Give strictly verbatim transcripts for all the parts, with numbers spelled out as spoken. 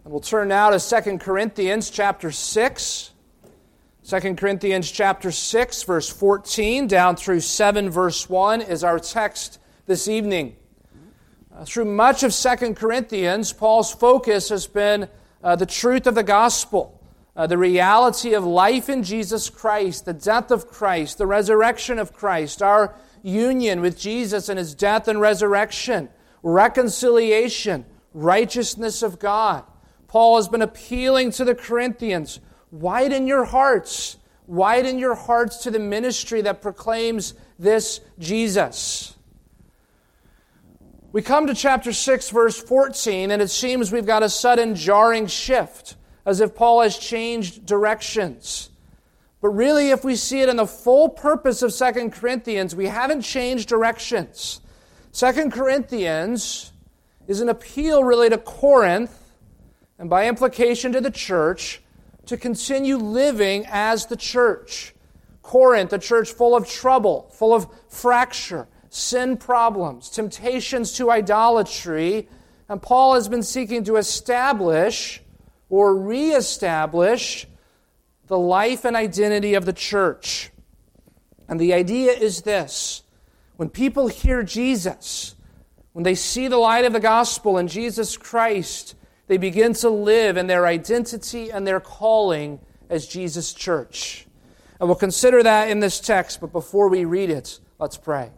And we'll turn now to Second Corinthians chapter six. Second Corinthians chapter six, verse fourteen, down through seven, verse one, is our text this evening. Uh, through much of Second Corinthians, Paul's focus has been uh, the truth of the gospel, uh, the reality of life in Jesus Christ, the death of Christ, the resurrection of Christ, our union with Jesus and His death and resurrection, reconciliation, righteousness of God. Paul has been appealing to the Corinthians, widen your hearts, widen your hearts to the ministry that proclaims this Jesus. We come to chapter six, verse fourteen, and it seems we've got a sudden jarring shift, as if Paul has changed directions. But really, if we see it in the full purpose of Second Corinthians, we haven't changed directions. Second Corinthians is an appeal really to Corinth, and by implication to the church, to continue living as the church. Corinth, a church full of trouble, full of fracture, sin problems, temptations to idolatry, and Paul has been seeking to establish or reestablish the life and identity of the church. And the idea is this: when people hear Jesus, when they see the light of the gospel in Jesus Christ, they begin to live in their identity and their calling as Jesus' church. And we'll consider that in this text, but before we read it, let's pray.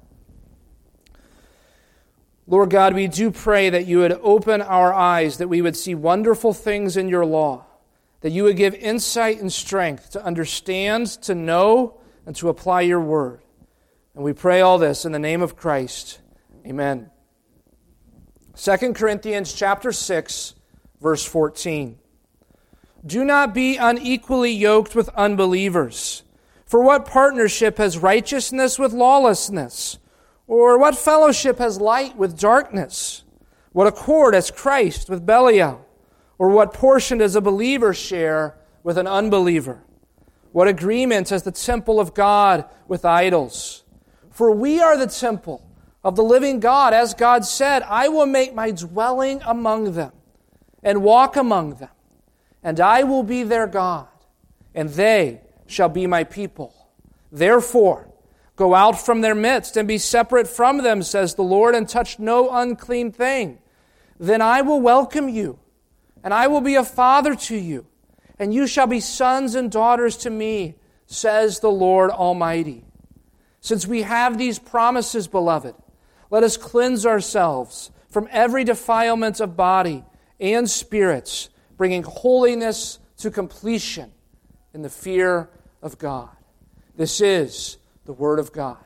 Lord God, we do pray that you would open our eyes, that we would see wonderful things in your law, that you would give insight and strength to understand, to know, and to apply your word. And we pray all this in the name of Christ. Amen. Second Corinthians chapter six, verse fourteen. Do not be unequally yoked with unbelievers. For what partnership has righteousness with lawlessness? Or what fellowship has light with darkness? What accord has Christ with Belial? Or what portion does a believer share with an unbeliever? What agreement has the temple of God with idols? For we are the temple of the living God. As God said, I will make my dwelling among them and walk among them, and I will be their God, and they shall be my people. Therefore, go out from their midst and be separate from them, says the Lord, and touch no unclean thing. Then I will welcome you, and I will be a father to you, and you shall be sons and daughters to me, says the Lord Almighty. Since we have these promises, beloved, let us cleanse ourselves from every defilement of body and spirits, bringing holiness to completion in the fear of God. This is the Word of God.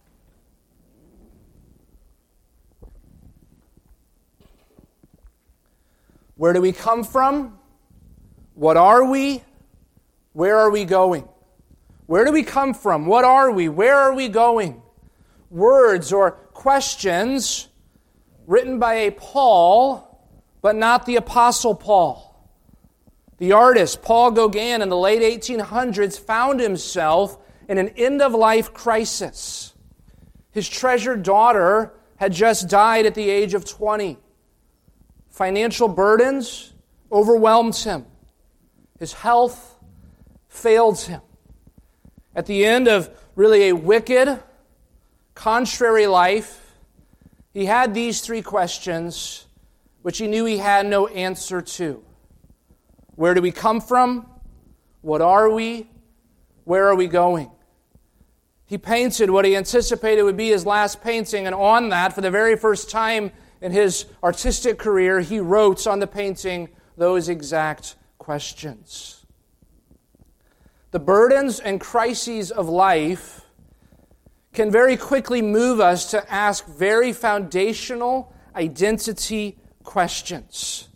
Where do we come from? What are we? Where are we going? Where do we come from? What are we? Where are we going? Words or questions written by a Paul, but not the Apostle Paul. The artist, Paul Gauguin, in the late eighteen hundreds, found himself in an end-of-life crisis. His treasured daughter had just died at the age of twenty. Financial burdens overwhelmed him. His health failed him. At the end of really a wicked, contrary life, he had these three questions which he knew he had no answer to. Where do we come from? What are we? Where are we going? He painted what he anticipated would be his last painting, and on that, for the very first time in his artistic career, he wrote on the painting those exact questions. The burdens and crises of life can very quickly move us to ask very foundational identity questions.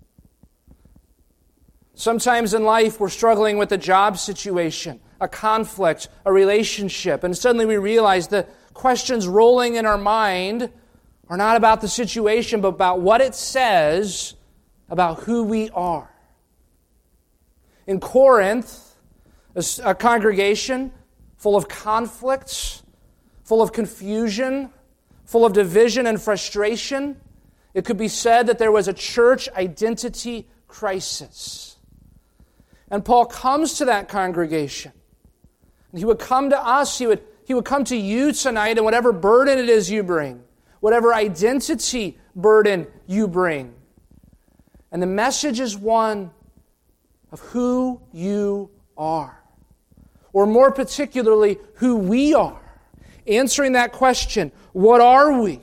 Sometimes in life we're struggling with a job situation, a conflict, a relationship, and suddenly we realize the questions rolling in our mind are not about the situation, but about what it says about who we are. In Corinth, a, a congregation full of conflicts, full of confusion, full of division and frustration, it could be said that there was a church identity crisis. And Paul comes to that congregation. And he would come to us, he would, he would come to you tonight, and whatever burden it is you bring, whatever identity burden you bring. And the message is one of who you are. Or more particularly, who we are. Answering that question, what are we?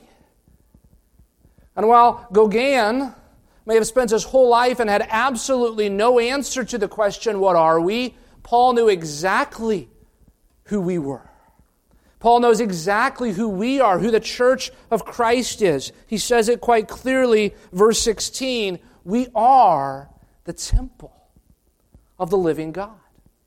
And while Gauguin may have spent his whole life and had absolutely no answer to the question, what are we? Paul knew exactly who we were. Paul knows exactly who we are, who the church of Christ is. He says it quite clearly, verse sixteen, we are the temple of the living God.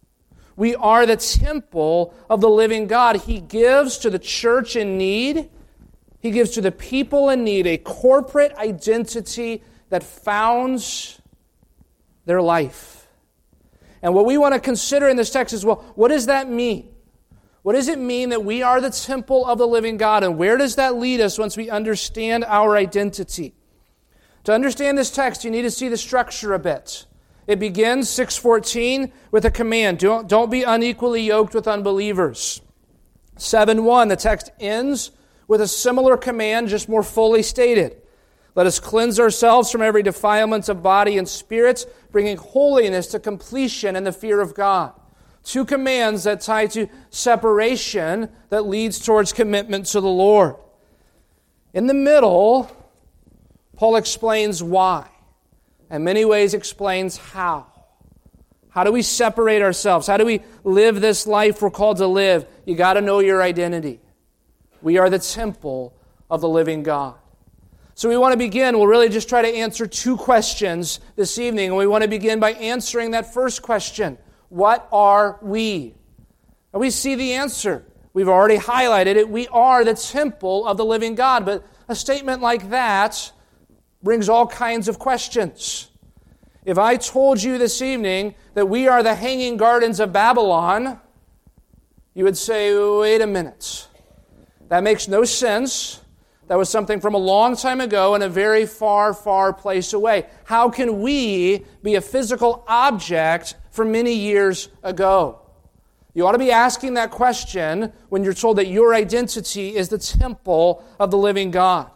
We are the temple of the living God. He gives to the church in need, He gives to the people in need a corporate identity that founds their life. And what we want to consider in this text is, well, what does that mean? What does it mean that we are the temple of the living God? And where does that lead us once we understand our identity? To understand this text, you need to see the structure a bit. It begins, six fourteen, with a command. Don't, don't be unequally yoked with unbelievers. seven one, the text ends with a similar command, just more fully stated. Let us cleanse ourselves from every defilement of body and spirit, bringing holiness to completion in the fear of God. Two commands that tie to separation that leads towards commitment to the Lord. In the middle, Paul explains why. In many ways explains how. How do we separate ourselves? How do we live this life we're called to live? You got to know your identity. We are the temple of the living God. So we want to begin, we'll really just try to answer two questions this evening. And we want to begin by answering that first question. What are we? And we see the answer. We've already highlighted it. We are the temple of the living God. But a statement like that brings all kinds of questions. If I told you this evening that we are the hanging gardens of Babylon, you would say, wait a minute. That makes no sense. That was something from a long time ago in a very far, far place away. How can we be a physical object from many years ago? You ought to be asking that question when you're told that your identity is the temple of the living God.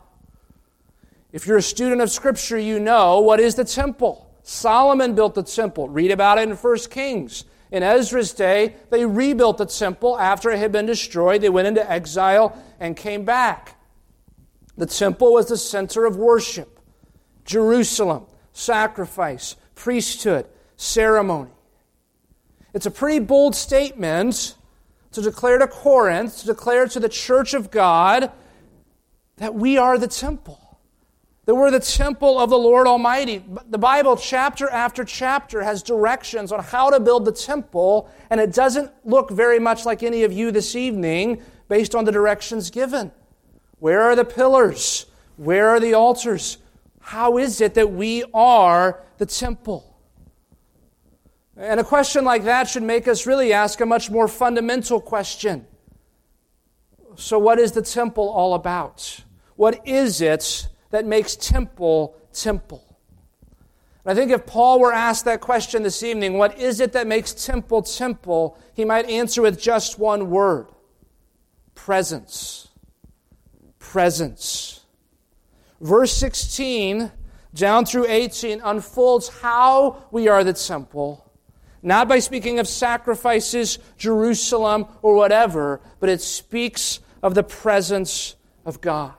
If you're a student of Scripture, you know what is the temple. Solomon built the temple. Read about it in First Kings. In Ezra's day, they rebuilt the temple after it had been destroyed. They went into exile and came back. The temple was the center of worship. Jerusalem, sacrifice, priesthood, ceremony. It's a pretty bold statement to declare to Corinth, to declare to the church of God, that we are the temple. That we're the temple of the Lord Almighty. The Bible, chapter after chapter, has directions on how to build the temple, and it doesn't look very much like any of you this evening based on the directions given. Where are the pillars? Where are the altars? How is it that we are the temple? And a question like that should make us really ask a much more fundamental question. So what is the temple all about? What is it that makes temple temple? And I think if Paul were asked that question this evening, what is it that makes temple temple, he might answer with just one word: presence. Presence. Verse sixteen down through eighteen unfolds how we are the temple, not by speaking of sacrifices, Jerusalem, or whatever, but it speaks of the presence of God.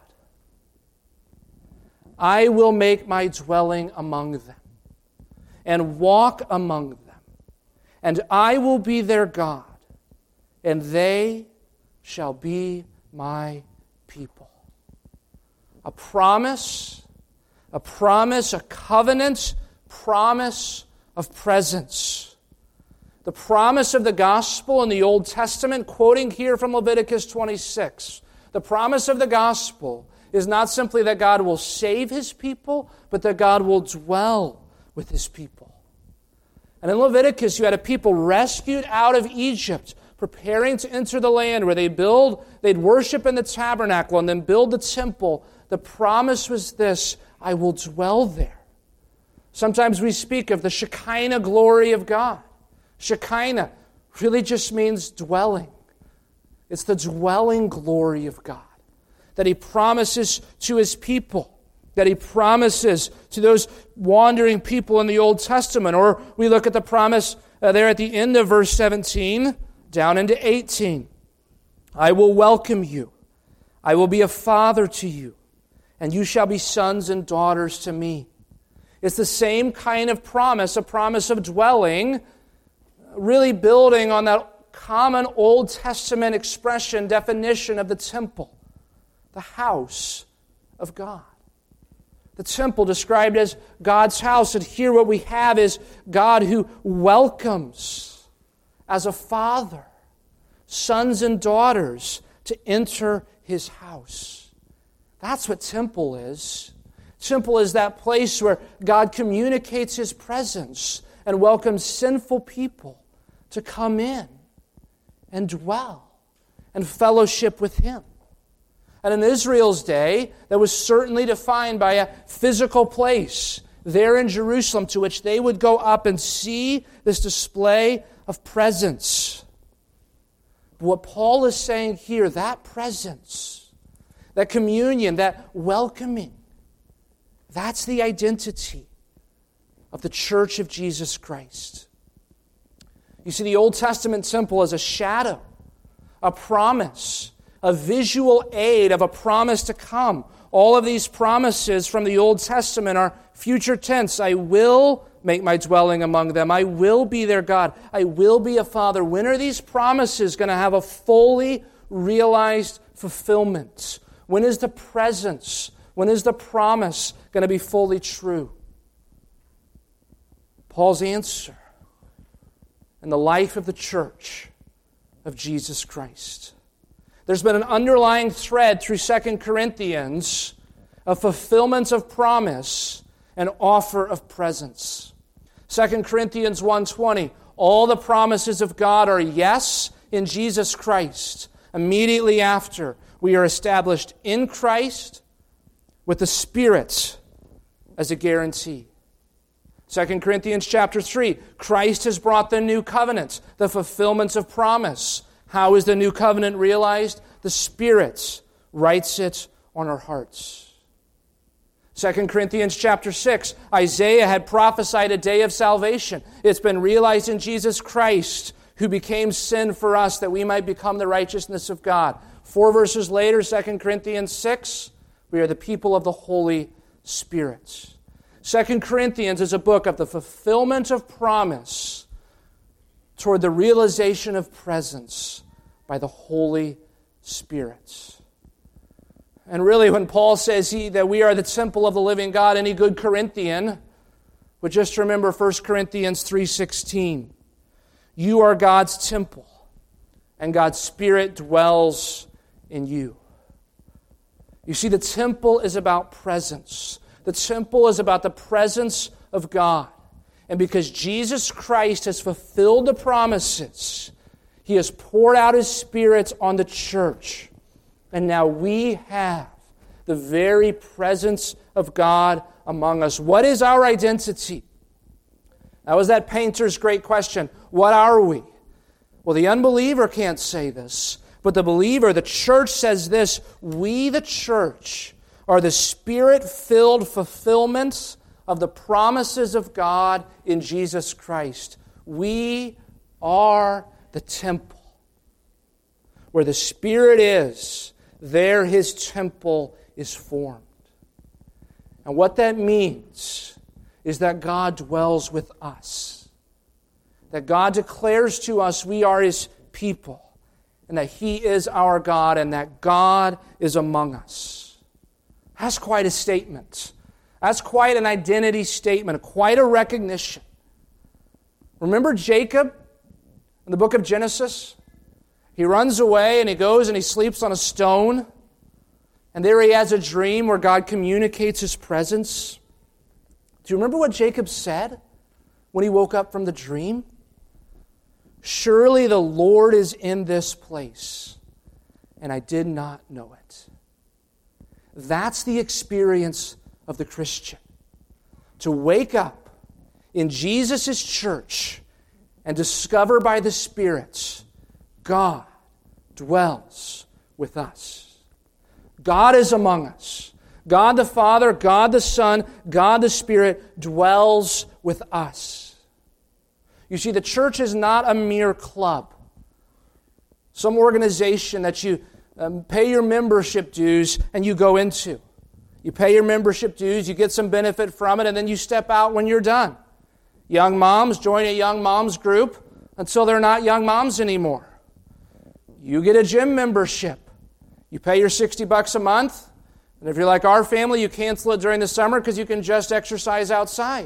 I will make my dwelling among them, and walk among them, and I will be their God, and they shall be my people. A promise, a promise, a covenant promise of presence. The promise of the gospel in the Old Testament, quoting here from Leviticus twenty-six, the promise of the gospel is not simply that God will save His people, but that God will dwell with His people. And in Leviticus, you had a people rescued out of Egypt, preparing to enter the land where they build, they'd worship in the tabernacle and then build the temple. The promise was this: I will dwell there. Sometimes we speak of the Shekinah glory of God. Shekinah really just means dwelling. It's the dwelling glory of God that He promises to His people, that He promises to those wandering people in the Old Testament. Or we look at the promise uh, there at the end of verse seventeen, down into eighteen. I will welcome you. I will be a father to you, and you shall be sons and daughters to me. It's the same kind of promise, a promise of dwelling, really building on that common Old Testament expression, definition of the temple, the house of God. The temple described as God's house, and here what we have is God who welcomes as a father sons and daughters to enter His house. That's what temple is. Temple is that place where God communicates His presence and welcomes sinful people to come in and dwell and fellowship with Him. And in Israel's day, that was certainly defined by a physical place there in Jerusalem to which they would go up and see this display of presence. But what Paul is saying here, that presence, that communion, that welcoming, that's the identity of the Church of Jesus Christ. You see, the Old Testament temple is a shadow, a promise, a visual aid of a promise to come. All of these promises from the Old Testament are future tense. I will make my dwelling among them. I will be their God. I will be a father. When are these promises going to have a fully realized fulfillment? When is the presence, when is the promise going to be fully true? Paul's answer in the life of the church of Jesus Christ. There's been an underlying thread through Second Corinthians of fulfillment of promise and offer of presence. Second Corinthians one twenty, all the promises of God are yes in Jesus Christ. Immediately after, we are established in Christ with the Spirit as a guarantee. Second Corinthians chapter three, Christ has brought the new covenant, the fulfillment of promise. How is the new covenant realized? The Spirit writes it on our hearts. Second Corinthians chapter six, Isaiah had prophesied a day of salvation. It's been realized in Jesus Christ, who became sin for us that we might become the righteousness of God. Four verses later, Second Corinthians six, we are the people of the Holy Spirit. Second Corinthians is a book of the fulfillment of promise toward the realization of presence by the Holy Spirit. And really, when Paul says he, that we are the temple of the living God, any good Corinthian would just remember First Corinthians three sixteen. You are God's temple, and God's Spirit dwells in you. You see, the temple is about presence. The temple is about the presence of God. And because Jesus Christ has fulfilled the promises, He has poured out His Spirit on the church. And now we have the very presence of God among us. What is our identity? That was that painter's great question. What are we? Well, the unbeliever can't say this, but the believer, the church, says this: we, the church, are the Spirit-filled fulfillments of the promises of God in Jesus Christ. We are the temple. Where the Spirit is, there His temple is formed. And what that means is that God dwells with us. That God declares to us we are His people, and that He is our God, and that God is among us. That's quite a statement. That's quite an identity statement, quite a recognition. Remember Jacob in the book of Genesis? He runs away and he goes and he sleeps on a stone. And there he has a dream where God communicates His presence. Do you remember what Jacob said when he woke up from the dream? Surely the Lord is in this place, and I did not know it. That's the experience of the Christian. To wake up in Jesus' church and discover by the Spirit, God dwells with us. God is among us. God the Father, God the Son, God the Spirit dwells with us. You see, the church is not a mere club, some organization that you um, pay your membership dues and you go into. You pay your membership dues, you get some benefit from it, and then you step out when you're done. Young moms join a young moms group until they're not young moms anymore. You get a gym membership. You pay your sixty bucks a month, and if you're like our family, you cancel it during the summer because you can just exercise outside.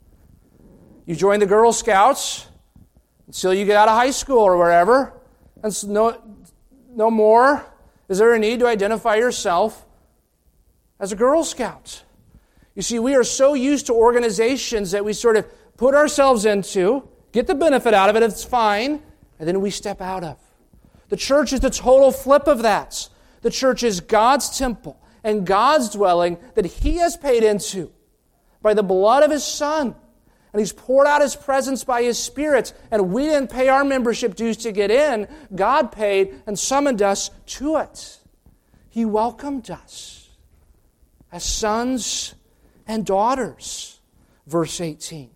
You join the Girl Scouts until you get out of high school or wherever, and so no, no more is there a need to identify yourself as a Girl Scout. You see, we are so used to organizations that we sort of put ourselves into, get the benefit out of it, it's fine, and then we step out of. The church is the total flip of that. The church is God's temple and God's dwelling that He has paid into by the blood of His Son. And He's poured out His presence by His Spirit. And we didn't pay our membership dues to get in. God paid and summoned us to it. He welcomed us as sons and daughters. Verse eighteen.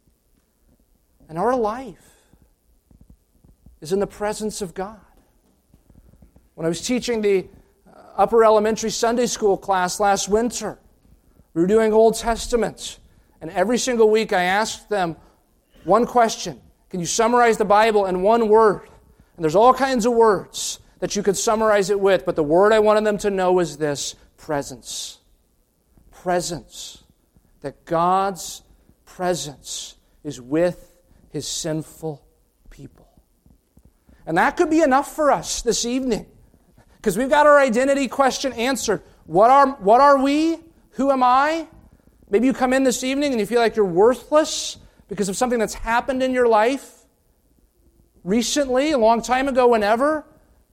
And our life is in the presence of God. When I was teaching the upper elementary Sunday school class last winter, we were doing Old Testament. And every single week I asked them one question. Can you summarize the Bible in one word? And there's all kinds of words that you could summarize it with, but the word I wanted them to know was this: presence. Presence. That God's presence is with His sinful people. And that could be enough for us this evening, because we've got our identity question answered. What are, what are we? Who am I? Maybe you come in this evening and you feel like you're worthless because of something that's happened in your life recently, a long time ago, whenever.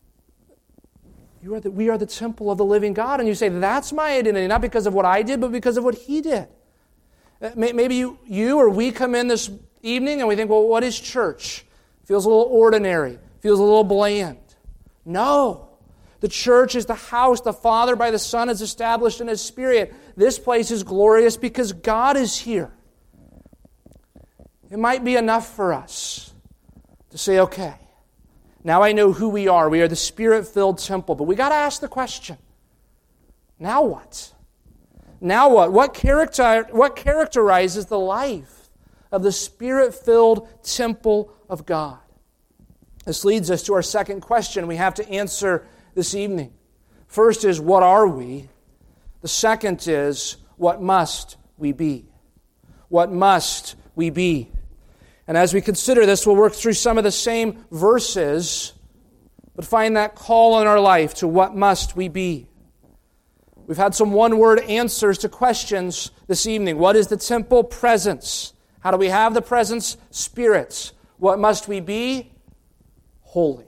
You are the, we are the temple of the living God. And you say, that's my identity, not because of what I did, but because of what He did. Maybe you, you or we come in this evening and we think, well, what is church? Feels a little ordinary. Feels a little bland. No. The church is the house the Father by the Son has established in His Spirit. This place is glorious because God is here. It might be enough for us to say, okay, now I know who we are. We are the Spirit-filled temple. But we got to ask the question, now what? Now what? What, character, what characterizes the life of the Spirit-filled temple of God? This leads us to our second question we have to answer this evening. First is, what are we? The second is, what must we be? What must we be? And as we consider this, we'll work through some of the same verses, but find that call in our life to what must we be. We've had some one-word answers to questions this evening. What is the temple? Presence. How do we have the presence? Spirit. What must we be? Holy.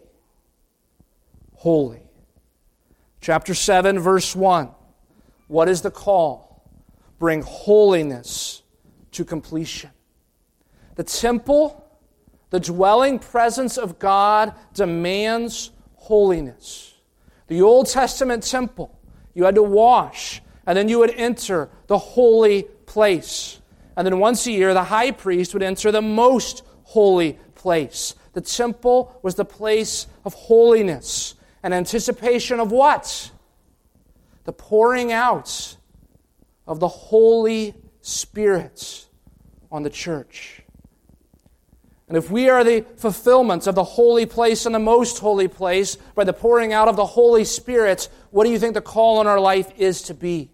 Holy. Chapter seven, verse one. What is the call? Bring holiness to completion. The temple, the dwelling presence of God, demands holiness. The Old Testament temple, you had to wash, and then you would enter the holy place. And then once a year, the high priest would enter the most holy place. The temple was the place of holiness. An anticipation of what? The pouring out of the Holy Spirit on the church. And if we are the fulfillment of the holy place and the most holy place by the pouring out of the Holy Spirit, what do you think the call on our life is to be?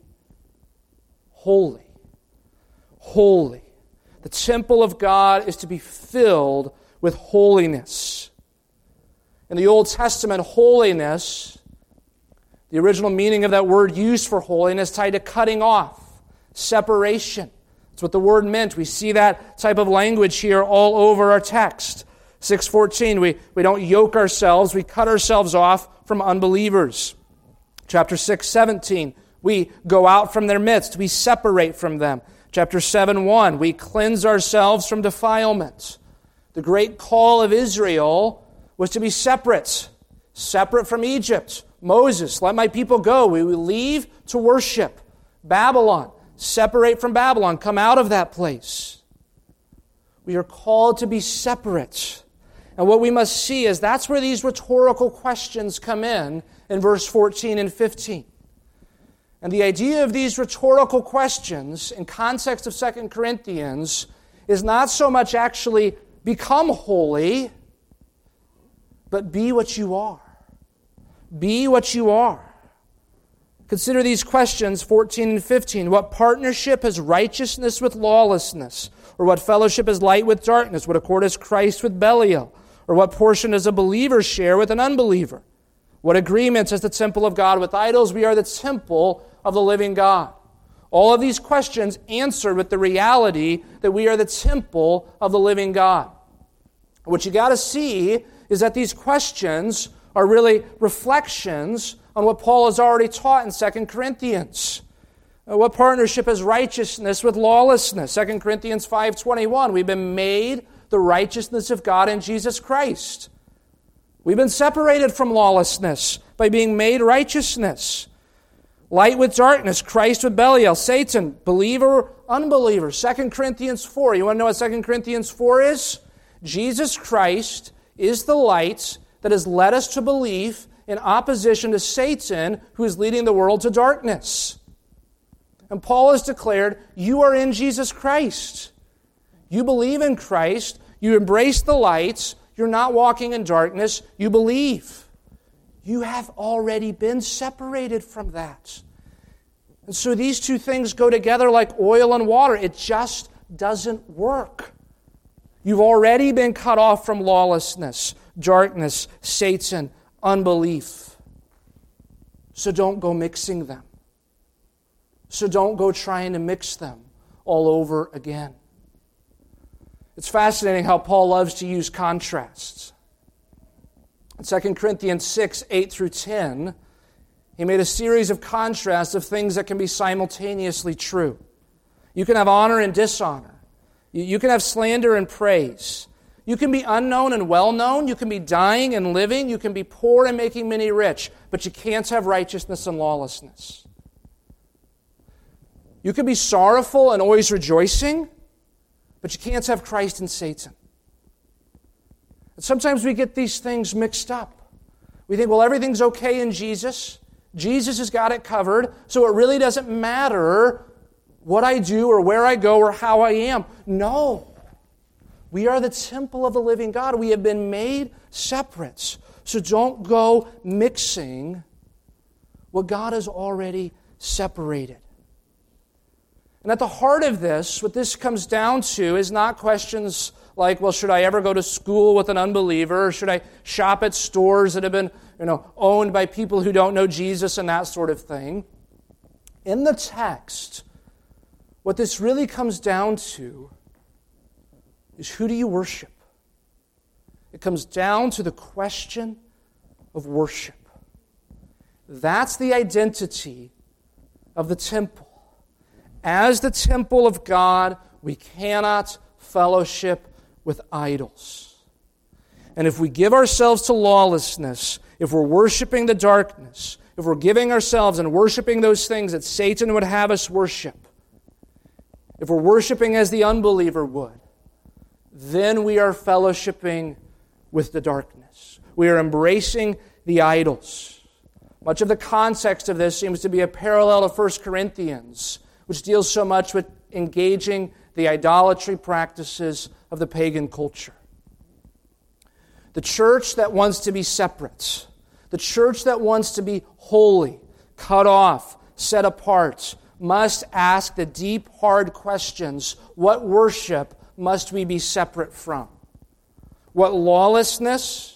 Holy. Holy. The temple of God is to be filled with holiness. In the Old Testament, holiness, the original meaning of that word used for holiness, tied to cutting off, separation. That's what the word meant. We see that type of language here all over our text. six fourteen, we, we don't yoke ourselves, we cut ourselves off from unbelievers. Chapter six seventeen, we go out from their midst, we separate from them. Chapter seven one, we cleanse ourselves from defilement. The great call of Israel was to be separate, separate from Egypt. Moses, let my people go. We will leave to worship. Babylon, separate from Babylon. Come out of that place. We are called to be separate. And what we must see is that's where these rhetorical questions come in, in verse fourteen and fifteen. And the idea of these rhetorical questions in context of Second Corinthians is not so much actually become holy, but be what you are. Be what you are. Consider these questions, fourteen and fifteen. What partnership has righteousness with lawlessness? Or what fellowship is light with darkness? What accord is Christ with Belial? Or what portion does a believer share with an unbeliever? What agreements has the temple of God with idols? We are the temple of the living God. All of these questions answered with the reality that we are the temple of the living God. What you got to see is that these questions are really reflections on what Paul has already taught in Second Corinthians. What partnership has righteousness with lawlessness? Second Corinthians five twenty-one. We've been made the righteousness of God in Jesus Christ. We've been separated from lawlessness by being made righteousness. Light with darkness, Christ with Belial, Satan, believer, unbeliever. Second Corinthians four. You want to know what Second Corinthians four is? Jesus Christ is the light that has led us to belief in opposition to Satan, who is leading the world to darkness. And Paul has declared, you are in Jesus Christ. You believe in Christ. You embrace the light. You're not walking in darkness. You believe. You have already been separated from that. And so these two things go together like oil and water. It just doesn't work. You've already been cut off from lawlessness, darkness, Satan, unbelief. So don't go mixing them. So don't go trying to mix them all over again. It's fascinating how Paul loves to use contrasts. In Second Corinthians six, eight through ten, he made a series of contrasts of things that can be simultaneously true. You can have honor and dishonor. You can have slander and praise. You can be unknown and well-known. You can be dying and living. You can be poor and making many rich. But you can't have righteousness and lawlessness. You can be sorrowful and always rejoicing, but you can't have Christ and Satan. And sometimes we get these things mixed up. We think, well, everything's okay in Jesus. Jesus has got it covered, so it really doesn't matter what I do or where I go or how I am. No. We are the temple of the living God. We have been made separate. So don't go mixing what God has already separated. And at the heart of this, what this comes down to is not questions like, well, should I ever go to school with an unbeliever? Or should I shop at stores that have been, you know, owned by people who don't know Jesus and that sort of thing? In the text, what this really comes down to is, who do you worship? It comes down to the question of worship. That's the identity of the temple. As the temple of God, we cannot fellowship with idols. And if we give ourselves to lawlessness, if we're worshiping the darkness, if we're giving ourselves and worshiping those things that Satan would have us worship, if we're worshiping as the unbeliever would, then we are fellowshipping with the darkness. We are embracing the idols. Much of the context of this seems to be a parallel to First Corinthians, which deals so much with engaging the idolatry practices of the pagan culture. The church that wants to be separate, the church that wants to be holy, cut off, set apart, must ask the deep, hard questions. What worship must we be separate from? What lawlessness,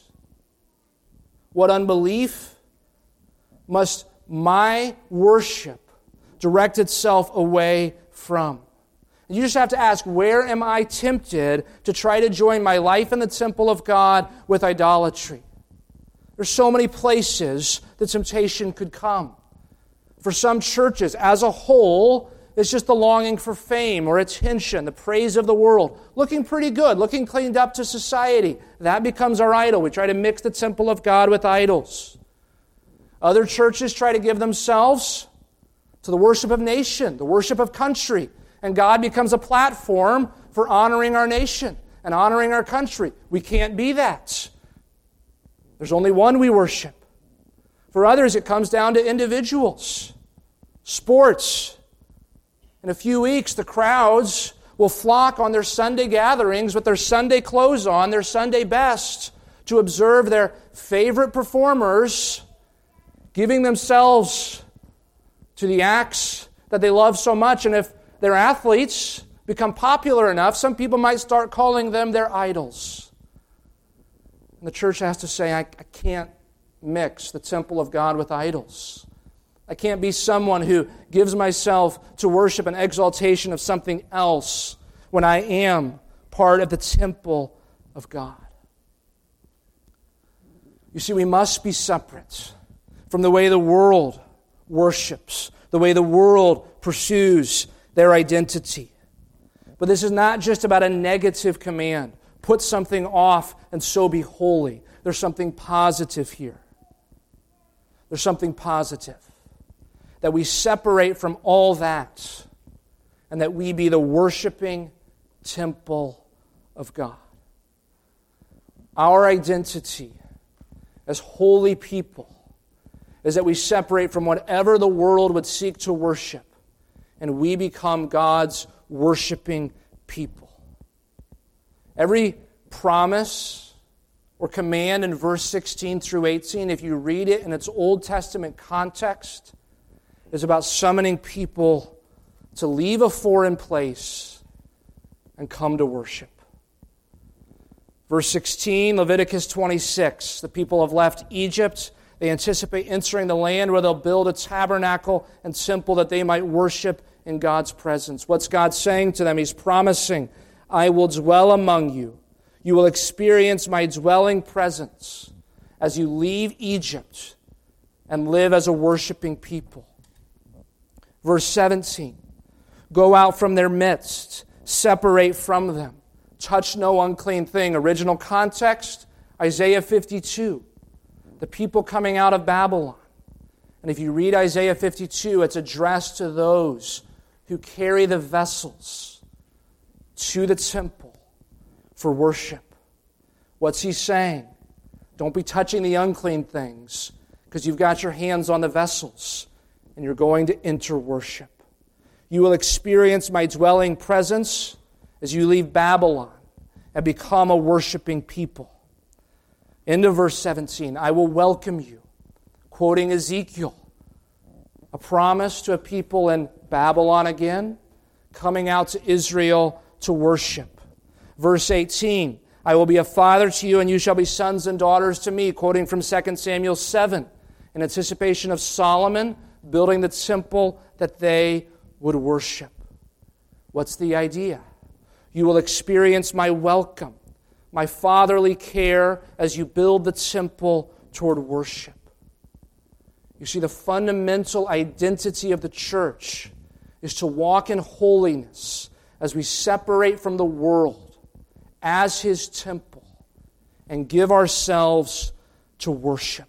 what unbelief must my worship direct itself away from? And you just have to ask, where am I tempted to try to join my life in the temple of God with idolatry? There's so many places that temptation could come. For some churches, as a whole, is just the longing for fame or attention, the praise of the world, looking pretty good, looking cleaned up to society. That becomes our idol. We try to mix the temple of God with idols. Other churches try to give themselves to the worship of nation, the worship of country, and God becomes a platform for honoring our nation and honoring our country. We can't be that. There's only one we worship. For others, it comes down to individuals. Sports. In a few weeks, the crowds will flock on their Sunday gatherings with their Sunday clothes on, their Sunday best, to observe their favorite performers giving themselves to the acts that they love so much. And if their athletes become popular enough, some people might start calling them their idols. And the church has to say, I, I can't mix the temple of God with idols. I can't be someone who gives myself to worship and exaltation of something else when I am part of the temple of God. You see, we must be separate from the way the world worships, the way the world pursues their identity. But this is not just about a negative command. Put something off and so be holy. There's something positive here. There's something positive. That we separate from all that and that we be the worshiping temple of God. Our identity as holy people is that we separate from whatever the world would seek to worship, and we become God's worshiping people. Every promise or command in verse sixteen through eighteen, if you read it in its Old Testament context, is about summoning people to leave a foreign place and come to worship. Verse sixteen, Leviticus twenty-six, the people have left Egypt. They anticipate entering the land where they'll build a tabernacle and temple that they might worship in God's presence. What's God saying to them? He's promising, I will dwell among you. You will experience my dwelling presence as you leave Egypt and live as a worshiping people. Verse seventeen, go out from their midst, separate from them, touch no unclean thing. Original context, Isaiah fifty-two, the people coming out of Babylon. And if you read Isaiah fifty-two, it's addressed to those who carry the vessels to the temple for worship. What's he saying? Don't be touching the unclean things because you've got your hands on the vessels and you're going to enter worship. You will experience my dwelling presence as you leave Babylon and become a worshiping people. End of verse seventeen, I will welcome you. Quoting Ezekiel, a promise to a people in Babylon again, coming out to Israel to worship. Verse eighteen, I will be a father to you and you shall be sons and daughters to me, quoting from Second Samuel seven, in anticipation of Solomon building the temple that they would worship. What's the idea? You will experience my welcome, my fatherly care as you build the temple toward worship. You see, the fundamental identity of the church is to walk in holiness as we separate from the world as His temple and give ourselves to worship.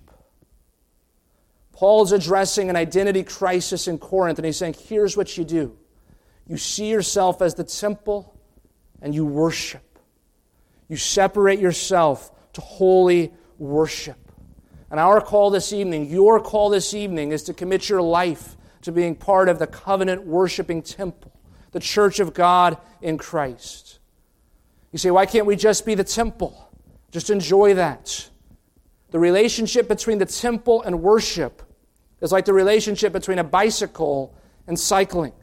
Paul's addressing an identity crisis in Corinth, and he's saying, here's what you do. You see yourself as the temple, and you worship. You separate yourself to holy worship. And our call this evening, your call this evening, is to commit your life to being part of the covenant worshiping temple, the church of God in Christ. You say, why can't we just be the temple? Just enjoy that. The relationship between the temple and worship is like the relationship between a bicycle and cycling.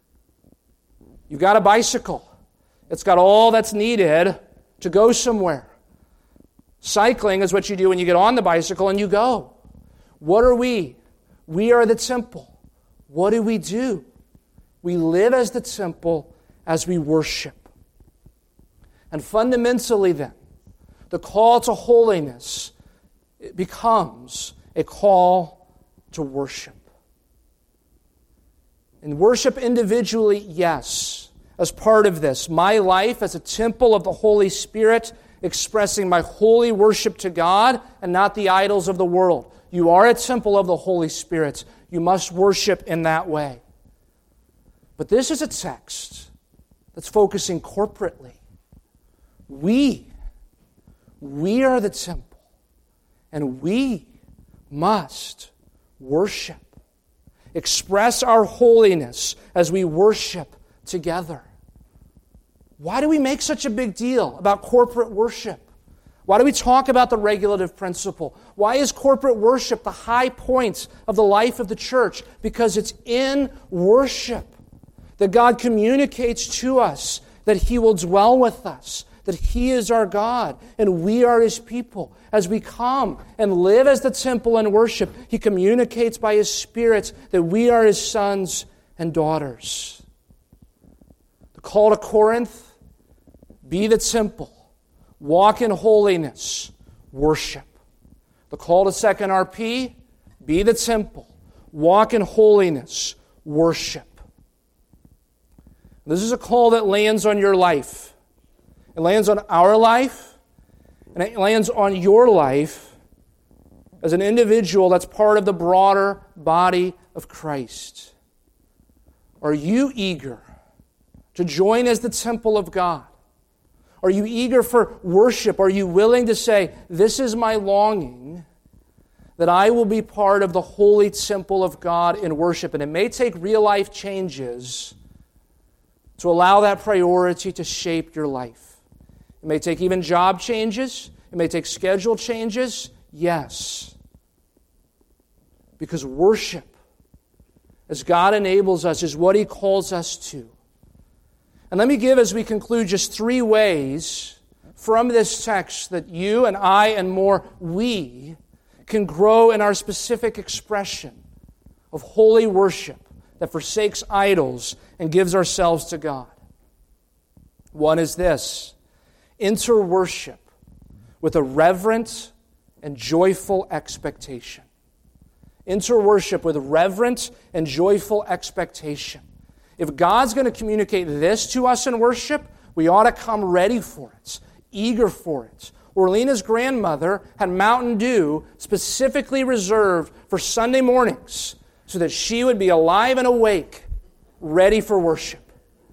You've got a bicycle. It's got all that's needed to go somewhere. Cycling is what you do when you get on the bicycle and you go. What are we? We are the temple. What do we do? We live as the temple as we worship. And fundamentally then, the call to holiness becomes a call to worship. And worship individually, yes, as part of this. My life as a temple of the Holy Spirit, expressing my holy worship to God and not the idols of the world. You are a temple of the Holy Spirit. You must worship in that way. But this is a text that's focusing corporately. We, we are the temple, and we must worship. Express our holiness as we worship together. Why do we make such a big deal about corporate worship? Why do we talk about the regulative principle? Why is corporate worship the high point of the life of the church? Because it's in worship that God communicates to us that He will dwell with us, that He is our God, and we are His people. As we come and live as the temple and worship, He communicates by His Spirit that we are His sons and daughters. The call to Corinth, be the temple, walk in holiness, worship. The call to Second R P, be the temple, walk in holiness, worship. This is a call that lands on your life. It lands on our life, and it lands on your life as an individual that's part of the broader body of Christ. Are you eager to join as the temple of God? Are you eager for worship? Are you willing to say, this is my longing, that I will be part of the holy temple of God in worship? And it may take real life changes to allow that priority to shape your life. It may take even job changes. It may take schedule changes. Yes. Because worship, as God enables us, is what He calls us to. And let me give, as we conclude, just three ways from this text that you and I and more we can grow in our specific expression of holy worship that forsakes idols and gives ourselves to God. One is this: enter worship with a reverent and joyful expectation. Enter worship with reverent and joyful expectation. If God's going to communicate this to us in worship, we ought to come ready for it, eager for it. Orlena's grandmother had Mountain Dew specifically reserved for Sunday mornings so that she would be alive and awake, ready for worship.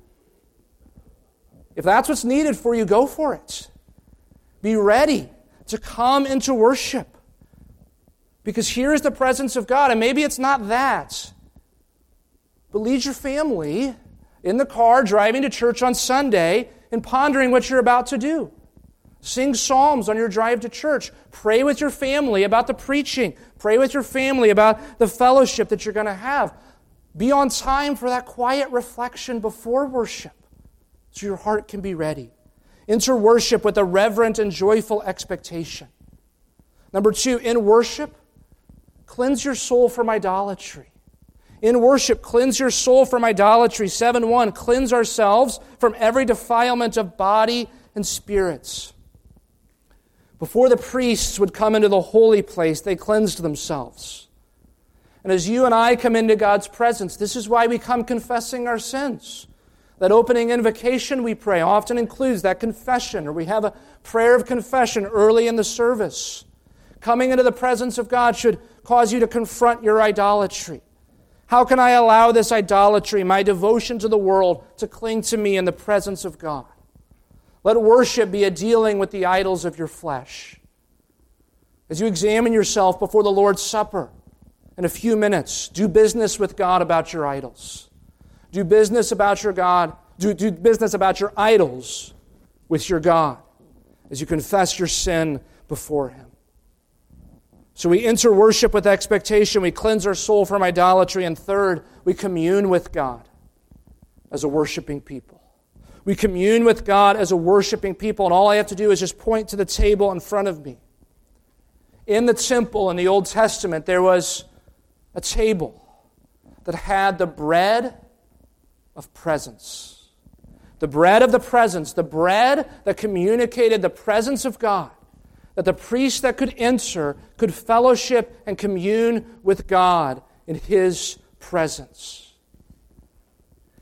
If that's what's needed for you, go for it. Be ready to come into worship. Because here is the presence of God, and maybe it's not that. But lead your family in the car driving to church on Sunday and pondering what you're about to do. Sing psalms on your drive to church. Pray with your family about the preaching. Pray with your family about the fellowship that you're going to have. Be on time for that quiet reflection before worship so your heart can be ready. Enter worship with a reverent and joyful expectation. Number two, in worship, cleanse your soul from idolatry. In worship, cleanse your soul from idolatry. seven one, cleanse ourselves from every defilement of body and spirits. Before the priests would come into the holy place, they cleansed themselves. And as you and I come into God's presence, this is why we come confessing our sins. That opening invocation we pray often includes that confession, or we have a prayer of confession early in the service. Coming into the presence of God should cause you to confront your idolatry. How can I allow this idolatry, my devotion to the world, to cling to me in the presence of God? Let worship be a dealing with the idols of your flesh. As you examine yourself before the Lord's Supper, in a few minutes, do business with God about your idols. Do business about your God, do, do business about your idols with your God as you confess your sin before Him. So we enter worship with expectation. We cleanse our soul from idolatry. And third, we commune with God as a worshiping people. We commune with God as a worshiping people. And all I have to do is just point to the table in front of me. In the temple in the Old Testament, there was a table that had the bread of presence. The bread of the presence. The bread that communicated the presence of God. That the priest that could enter could fellowship and commune with God in His presence.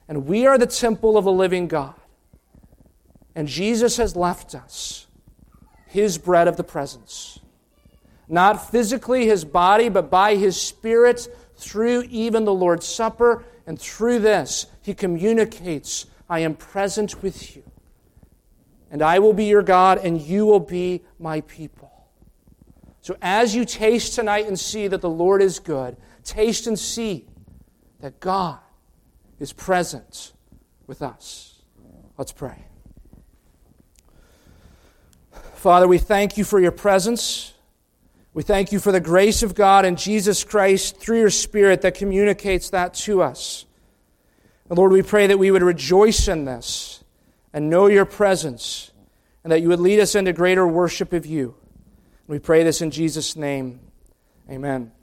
And we are the temple of the living God. And Jesus has left us His bread of the presence. Not physically His body, but by His Spirit through even the Lord's Supper. And through this, He communicates, I am present with you. And I will be your God, and you will be my people. So as you taste tonight and see that the Lord is good, taste and see that God is present with us. Let's pray. Father, we thank you for your presence. We thank you for the grace of God in Jesus Christ through your Spirit that communicates that to us. And Lord, we pray that we would rejoice in this and know your presence, and that you would lead us into greater worship of you. We pray this in Jesus' name. Amen.